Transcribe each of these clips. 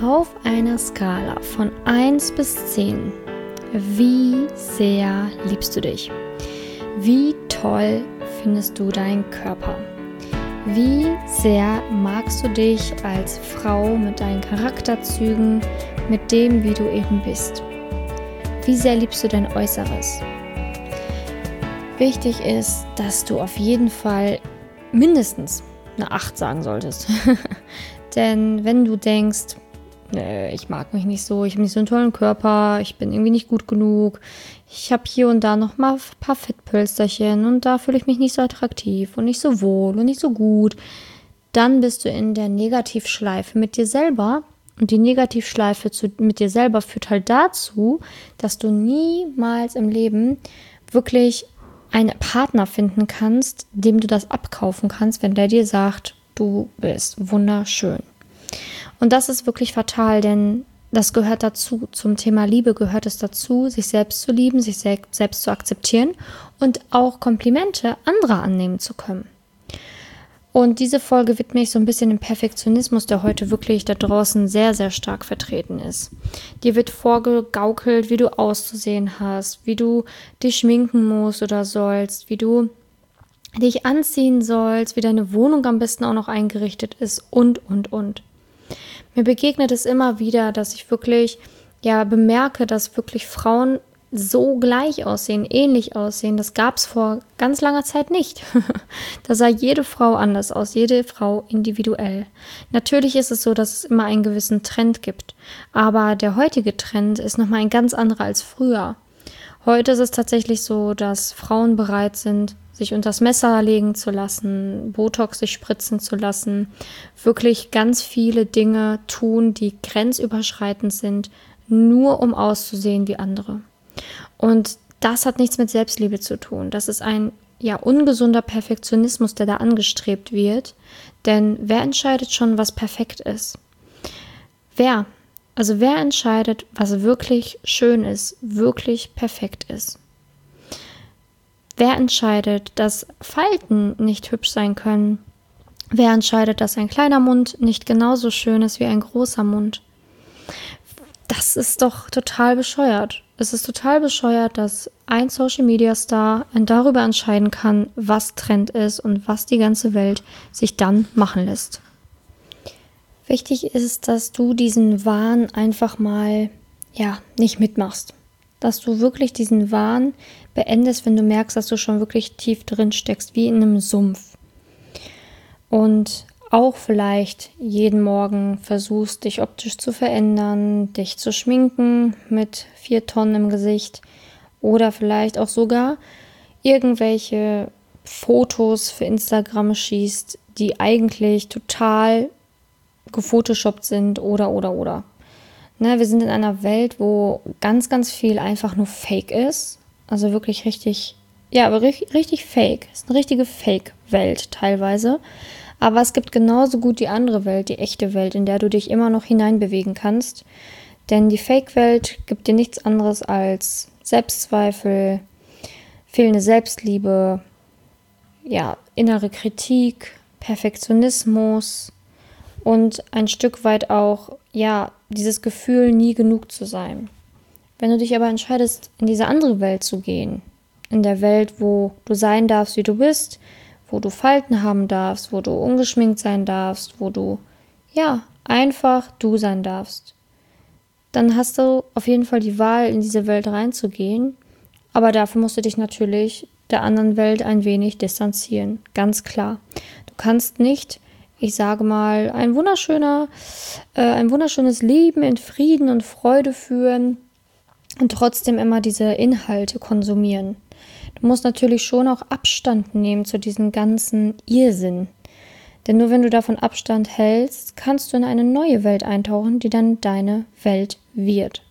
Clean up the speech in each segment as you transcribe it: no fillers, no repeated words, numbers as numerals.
Auf einer Skala von 1 bis 10, wie sehr liebst du dich? Wie toll findest du deinen Körper? Wie sehr magst du dich als Frau mit deinen Charakterzügen, mit dem, wie du eben bist? Wie sehr liebst du dein Äußeres? Wichtig ist, dass du auf jeden Fall mindestens eine 8 sagen solltest. Denn wenn du denkst, ich mag mich nicht so, ich habe nicht so einen tollen Körper, ich bin irgendwie nicht gut genug, ich habe hier und da noch mal ein paar Fettpölsterchen und da fühle ich mich nicht so attraktiv und nicht so wohl und nicht so gut, dann bist du in der Negativschleife mit dir selber. Und die Negativschleife mit dir selber führt halt dazu, dass du niemals im Leben wirklich einen Partner finden kannst, dem du das abkaufen kannst, wenn der dir sagt, du bist wunderschön. Und das ist wirklich fatal, denn das gehört dazu. Zum Thema Liebe gehört es dazu, sich selbst zu lieben, sich selbst zu akzeptieren und auch Komplimente anderer annehmen zu können. Und diese Folge widme ich so ein bisschen dem Perfektionismus, der heute wirklich da draußen sehr, sehr stark vertreten ist. Dir wird vorgegaukelt, wie du auszusehen hast, wie du dich schminken musst oder sollst, wie du dich anziehen sollst, wie deine Wohnung am besten auch noch eingerichtet ist und. Mir begegnet es immer wieder, dass ich wirklich bemerke, dass wirklich Frauen so gleich aussehen, ähnlich aussehen. Das gab es vor ganz langer Zeit nicht. Da sah jede Frau anders aus, jede Frau individuell. Natürlich ist es so, dass es immer einen gewissen Trend gibt, aber der heutige Trend ist nochmal ein ganz anderer als früher. Heute ist es tatsächlich so, dass Frauen bereit sind, sich unters Messer legen zu lassen, Botox sich spritzen zu lassen, wirklich ganz viele Dinge tun, die grenzüberschreitend sind, nur um auszusehen wie andere. Und das hat nichts mit Selbstliebe zu tun. Das ist ein ungesunder Perfektionismus, der da angestrebt wird. Denn wer entscheidet schon, was perfekt ist? Wer? Also wer entscheidet, was wirklich schön ist, wirklich perfekt ist? Wer entscheidet, dass Falten nicht hübsch sein können? Wer entscheidet, dass ein kleiner Mund nicht genauso schön ist wie ein großer Mund? Das ist doch total bescheuert. Es ist total bescheuert, dass ein Social-Media-Star darüber entscheiden kann, was Trend ist und was die ganze Welt sich dann machen lässt. Wichtig ist, dass du diesen Wahn einfach mal, nicht mitmachst. Dass du wirklich diesen Wahn beendest, wenn du merkst, dass du schon wirklich tief drin steckst, wie in einem Sumpf. Und auch vielleicht jeden Morgen versuchst, dich optisch zu verändern, dich zu schminken mit 4 Tonnen im Gesicht oder vielleicht auch sogar irgendwelche Fotos für Instagram schießt, die eigentlich total gefotoshoppt sind oder. Ne, wir sind in einer Welt, wo ganz, ganz viel einfach nur Fake ist. Also wirklich richtig Fake. Es ist eine richtige Fake-Welt teilweise. Aber es gibt genauso gut die andere Welt, die echte Welt, in der du dich immer noch hineinbewegen kannst. Denn die Fake-Welt gibt dir nichts anderes als Selbstzweifel, fehlende Selbstliebe, innere Kritik, Perfektionismus und ein Stück weit auch, dieses Gefühl, nie genug zu sein. Wenn du dich aber entscheidest, in diese andere Welt zu gehen, in der Welt, wo du sein darfst, wie du bist, wo du Falten haben darfst, wo du ungeschminkt sein darfst, wo du, einfach du sein darfst, dann hast du auf jeden Fall die Wahl, in diese Welt reinzugehen. Aber dafür musst du dich natürlich der anderen Welt ein wenig distanzieren, ganz klar. Du kannst nicht, ich sage mal, ein wunderschönes Leben in Frieden und Freude führen und trotzdem immer diese Inhalte konsumieren. Du musst natürlich schon auch Abstand nehmen zu diesem ganzen Irrsinn. Denn nur wenn du davon Abstand hältst, kannst du in eine neue Welt eintauchen, die dann deine Welt wird.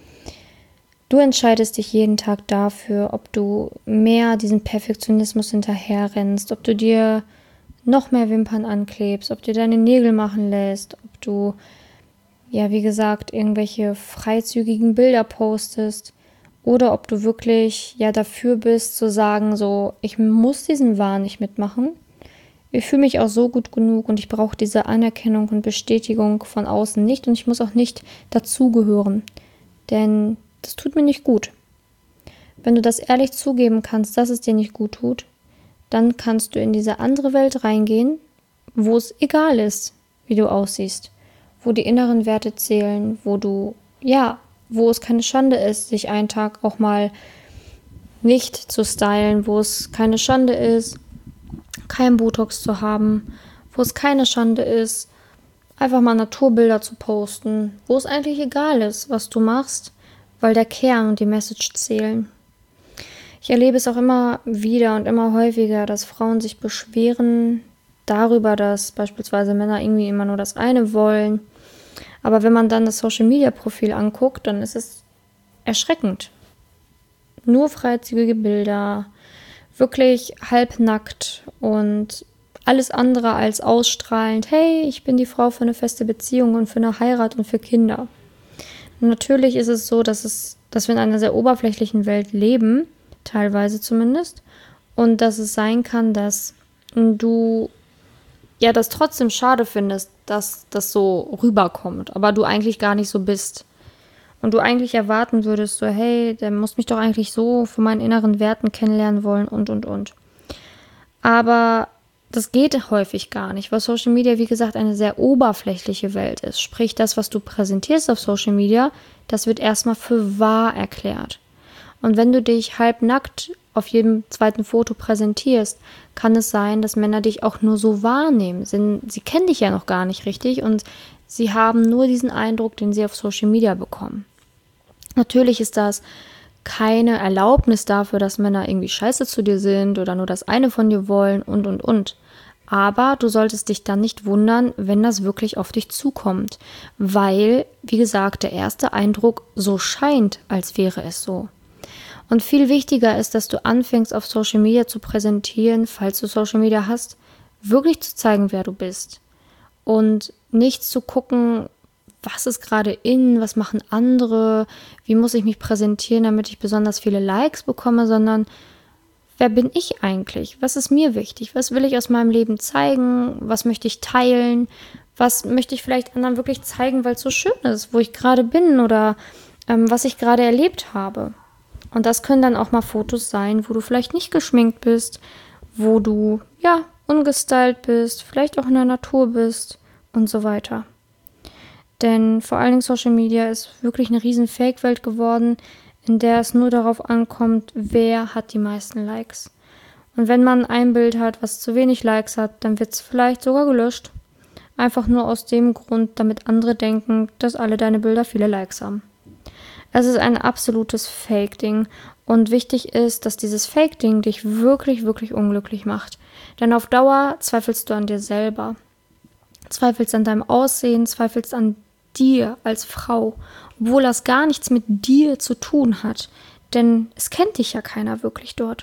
Du entscheidest dich jeden Tag dafür, ob du mehr diesen Perfektionismus hinterherrennst, ob du dir noch mehr Wimpern anklebst, ob du deine Nägel machen lässt, ob du, wie gesagt, irgendwelche freizügigen Bilder postest oder ob du wirklich dafür bist zu sagen, so, ich muss diesen Wahn nicht mitmachen, Ich fühle mich auch so gut genug und ich brauche diese Anerkennung und Bestätigung von außen nicht und ich muss auch nicht dazugehören, denn das tut mir nicht gut. Wenn du das ehrlich zugeben kannst, dass es dir nicht gut tut, dann kannst du in diese andere Welt reingehen, wo es egal ist, wie du aussiehst, wo die inneren Werte zählen, wo es keine Schande ist, sich einen Tag auch mal nicht zu stylen, wo es keine Schande ist, kein Botox zu haben, wo es keine Schande ist, einfach mal Naturbilder zu posten, wo es eigentlich egal ist, was du machst, weil der Kern und die Message zählen. Ich erlebe es auch immer wieder und immer häufiger, dass Frauen sich beschweren darüber, dass beispielsweise Männer irgendwie immer nur das eine wollen. Aber wenn man dann das Social-Media-Profil anguckt, dann ist es erschreckend. Nur freizügige Bilder, wirklich halbnackt und alles andere als ausstrahlend. Hey, ich bin die Frau für eine feste Beziehung und für eine Heirat und für Kinder. Und natürlich ist es so, dass wir in einer sehr oberflächlichen Welt leben, teilweise zumindest, und dass es sein kann, dass du ja das trotzdem schade findest, dass das so rüberkommt, aber du eigentlich gar nicht so bist. Und du eigentlich erwarten würdest, so, hey, der muss mich doch eigentlich so für meinen inneren Werten kennenlernen wollen und. Aber das geht häufig gar nicht, weil Social Media, wie gesagt, eine sehr oberflächliche Welt ist. Sprich, das, was du präsentierst auf Social Media, das wird erstmal für wahr erklärt. Und wenn du dich halbnackt auf jedem zweiten Foto präsentierst, kann es sein, dass Männer dich auch nur so wahrnehmen. Sie kennen dich ja noch gar nicht richtig und sie haben nur diesen Eindruck, den sie auf Social Media bekommen. Natürlich ist das keine Erlaubnis dafür, dass Männer irgendwie scheiße zu dir sind oder nur das eine von dir wollen und. Aber du solltest dich dann nicht wundern, wenn das wirklich auf dich zukommt, weil, wie gesagt, der erste Eindruck so scheint, als wäre es so. Und viel wichtiger ist, dass du anfängst, auf Social Media zu präsentieren, falls du Social Media hast, wirklich zu zeigen, wer du bist. Und nicht zu gucken, was ist gerade in, was machen andere, wie muss ich mich präsentieren, damit ich besonders viele Likes bekomme, sondern wer bin ich eigentlich? Was ist mir wichtig? Was will ich aus meinem Leben zeigen? Was möchte ich teilen? Was möchte ich vielleicht anderen wirklich zeigen, weil es so schön ist, wo ich gerade bin oder was ich gerade erlebt habe? Und das können dann auch mal Fotos sein, wo du vielleicht nicht geschminkt bist, wo du, ungestylt bist, vielleicht auch in der Natur bist und so weiter. Denn vor allen Dingen Social Media ist wirklich eine riesen Fake-Welt geworden, in der es nur darauf ankommt, wer hat die meisten Likes. Und wenn man ein Bild hat, was zu wenig Likes hat, dann wird es vielleicht sogar gelöscht. Einfach nur aus dem Grund, damit andere denken, dass alle deine Bilder viele Likes haben. Es ist ein absolutes Fake-Ding und wichtig ist, dass dieses Fake-Ding dich wirklich, wirklich unglücklich macht. Denn auf Dauer zweifelst du an dir selber, zweifelst an deinem Aussehen, zweifelst an dir als Frau, obwohl das gar nichts mit dir zu tun hat, denn es kennt dich ja keiner wirklich dort.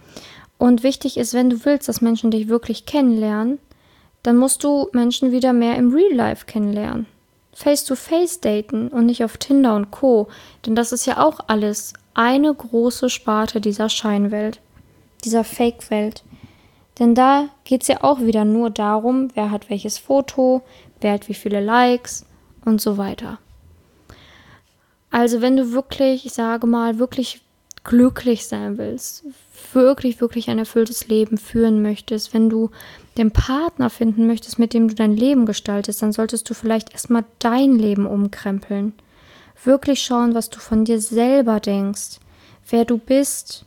Und wichtig ist, wenn du willst, dass Menschen dich wirklich kennenlernen, dann musst du Menschen wieder mehr im Real Life kennenlernen. Face-to-face daten und nicht auf Tinder und Co., denn das ist ja auch alles eine große Sparte dieser Scheinwelt, dieser Fake-Welt. Denn da geht es ja auch wieder nur darum, wer hat welches Foto, wer hat wie viele Likes und so weiter. Also wenn du wirklich, ich sage mal, wirklich glücklich sein willst, wirklich, wirklich ein erfülltes Leben führen möchtest, wenn du den Partner finden möchtest, mit dem du dein Leben gestaltest, dann solltest du vielleicht erstmal dein Leben umkrempeln. Wirklich schauen, was du von dir selber denkst, wer du bist,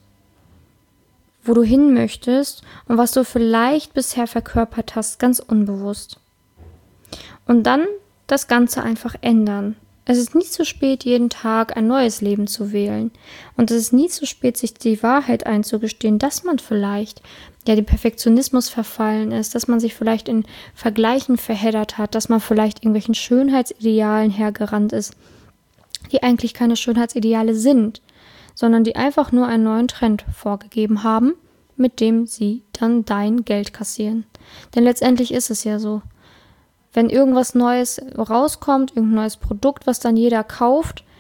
wo du hin möchtest und was du vielleicht bisher verkörpert hast, ganz unbewusst. Und dann das Ganze einfach ändern. Es ist nie zu spät, jeden Tag ein neues Leben zu wählen. Und es ist nie zu spät, sich die Wahrheit einzugestehen, dass man vielleicht dem Perfektionismus verfallen ist, dass man sich vielleicht in Vergleichen verheddert hat, dass man vielleicht irgendwelchen Schönheitsidealen hergerannt ist, die eigentlich keine Schönheitsideale sind, sondern die einfach nur einen neuen Trend vorgegeben haben, mit dem sie dann dein Geld kassieren. Denn letztendlich ist es ja so. Wenn irgendwas Neues rauskommt, irgendein neues Produkt, was dann jeder kauft,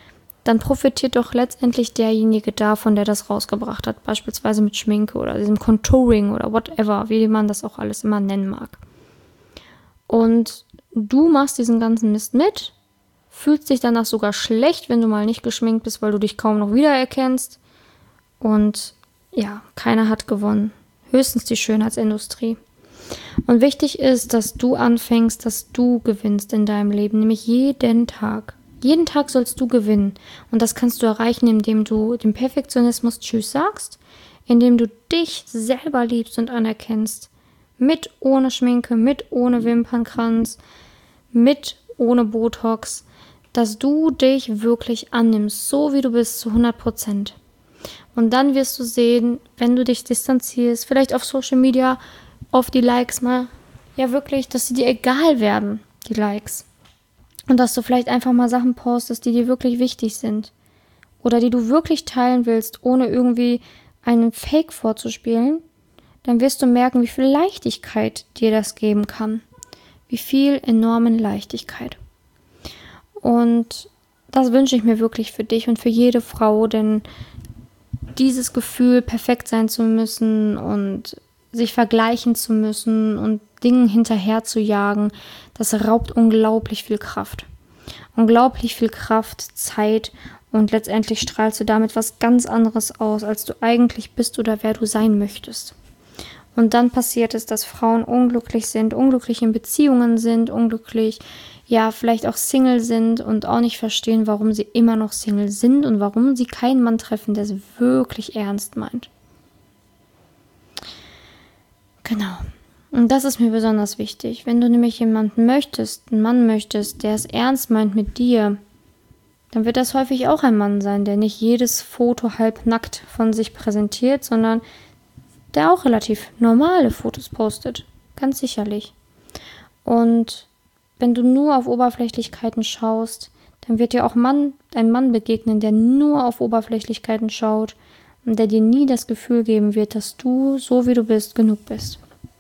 dann profitiert doch letztendlich derjenige davon, der das rausgebracht hat, beispielsweise mit Schminke oder diesem Contouring oder whatever, wie man das auch alles immer nennen mag. Und du machst diesen ganzen Mist mit, fühlst dich danach sogar schlecht, wenn du mal nicht geschminkt bist, weil du dich kaum noch wiedererkennst. Und ja, keiner hat gewonnen. Höchstens die Schönheitsindustrie. Und wichtig ist, dass du anfängst, dass du gewinnst in deinem Leben, nämlich jeden Tag. Jeden Tag sollst du gewinnen. Und das kannst du erreichen, indem du dem Perfektionismus Tschüss sagst, indem du dich selber liebst und anerkennst. Mit ohne Schminke, mit ohne Wimpernkranz, mit ohne Botox, dass du dich wirklich annimmst, so wie du bist, zu 100%. Und dann wirst du sehen, wenn du dich distanzierst, vielleicht auf Social Media, auf die Likes mal, ja wirklich, dass sie dir egal werden, die Likes. Und dass du vielleicht einfach mal Sachen postest, die dir wirklich wichtig sind. Oder die du wirklich teilen willst, ohne irgendwie einen Fake vorzuspielen. Dann wirst du merken, wie viel Leichtigkeit dir das geben kann. Wie viel enormen Leichtigkeit. Und das wünsche ich mir wirklich für dich und für jede Frau, denn dieses Gefühl, perfekt sein zu müssen und sich vergleichen zu müssen und Dingen hinterher zu jagen, das raubt unglaublich viel Kraft. Unglaublich viel Kraft, Zeit und letztendlich strahlst du damit was ganz anderes aus, als du eigentlich bist oder wer du sein möchtest. Und dann passiert es, dass Frauen unglücklich sind, unglücklich in Beziehungen sind, unglücklich, ja, vielleicht auch Single sind und auch nicht verstehen, warum sie immer noch Single sind und warum sie keinen Mann treffen, der es wirklich ernst meint. Genau. Und das ist mir besonders wichtig. Wenn du nämlich jemanden möchtest, einen Mann möchtest, der es ernst meint mit dir, dann wird das häufig auch ein Mann sein, der nicht jedes Foto halbnackt von sich präsentiert, sondern der auch relativ normale Fotos postet. Ganz sicherlich. Und wenn du nur auf Oberflächlichkeiten schaust, dann wird dir auch ein Mann begegnen, der nur auf Oberflächlichkeiten schaut und der dir nie das Gefühl geben wird, dass du, so wie du bist, genug bist.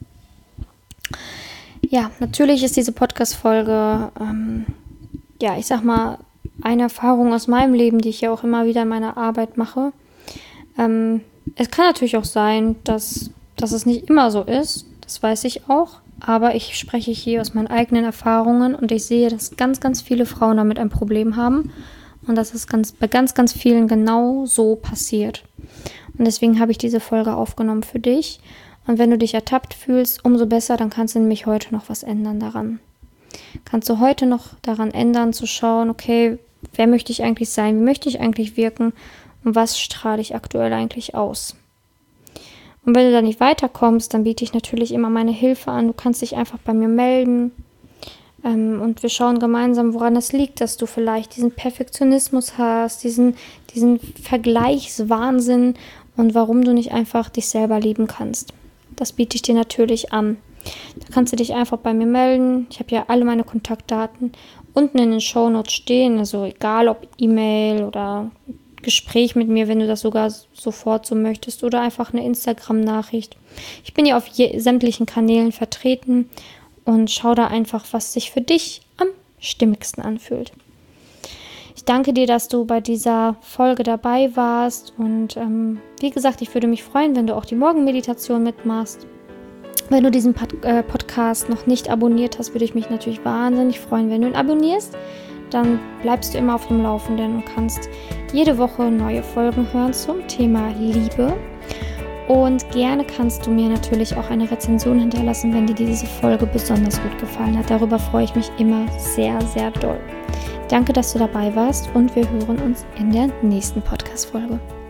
Ja, natürlich ist diese Podcast-Folge, ich sag mal, eine Erfahrung aus meinem Leben, die ich ja auch immer wieder in meiner Arbeit mache. Es kann natürlich auch sein, dass es nicht immer so ist, das weiß ich auch, aber ich spreche hier aus meinen eigenen Erfahrungen und ich sehe, dass ganz, ganz viele Frauen damit ein Problem haben und dass es bei ganz, ganz vielen genau so passiert. Und deswegen habe ich diese Folge aufgenommen für dich. Und wenn du dich ertappt fühlst, umso besser, dann kannst du nämlich heute noch was ändern daran. Kannst du heute noch daran ändern, zu schauen, okay, wer möchte ich eigentlich sein, wie möchte ich eigentlich wirken und was strahle ich aktuell eigentlich aus. Und wenn du da nicht weiterkommst, dann biete ich natürlich immer meine Hilfe an. Du kannst dich einfach bei mir melden und wir schauen gemeinsam, woran es liegt, dass du vielleicht diesen Perfektionismus hast, diesen Vergleichswahnsinn und warum du nicht einfach dich selber lieben kannst. Das biete ich dir natürlich an. Da kannst du dich einfach bei mir melden. Ich habe ja alle meine Kontaktdaten unten in den Shownotes stehen, also egal ob E-Mail oder Gespräch mit mir, wenn du das sogar sofort so möchtest oder einfach eine Instagram-Nachricht. Ich bin ja auf sämtlichen Kanälen vertreten und schau da einfach, was sich für dich am stimmigsten anfühlt. Ich danke dir, dass du bei dieser Folge dabei warst und wie gesagt, ich würde mich freuen, wenn du auch die Morgenmeditation mitmachst. Wenn du diesen Podcast noch nicht abonniert hast, würde ich mich natürlich wahnsinnig freuen, wenn du ihn abonnierst. Dann bleibst du immer auf dem Laufenden und kannst jede Woche neue Folgen hören zum Thema Liebe. Und gerne kannst du mir natürlich auch eine Rezension hinterlassen, wenn dir diese Folge besonders gut gefallen hat. Darüber freue ich mich immer sehr, sehr doll. Danke, dass du dabei warst und wir hören uns in der nächsten Podcast-Folge.